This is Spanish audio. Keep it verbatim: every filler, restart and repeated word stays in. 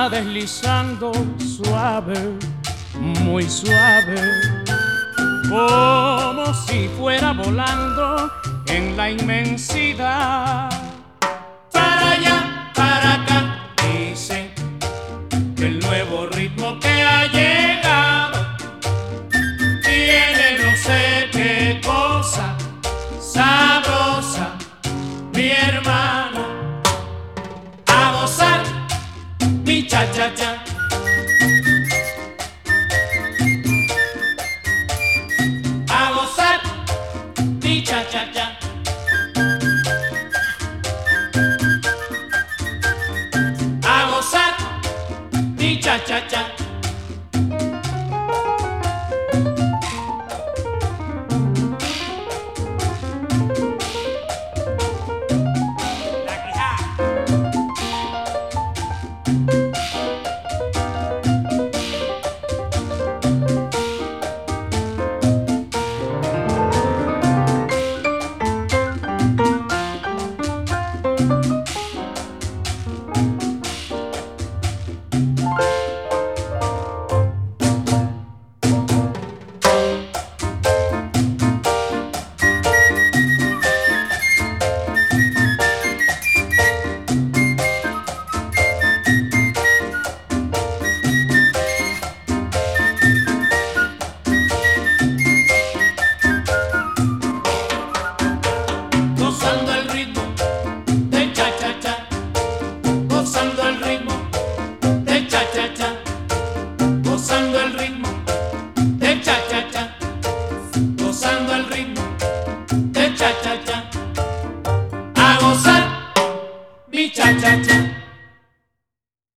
va deslizando suave, muy suave, como si fuera volando en la inmensidad. Para allá, para acá, dicen que el nuevo ritmo que ha llegado tiene no sé qué cosa sabrosa, mi hermano, a gozar mi cha-cha-cha. A gozar mi cha-cha-cha. A gozar mi cha-cha-cha. Gozando el ritmo de cha-cha-cha, gozando el ritmo de cha-cha-cha, gozando el ritmo de cha-cha-cha, gozando el ritmo de cha-cha-cha. A gozar mi cha-cha-cha.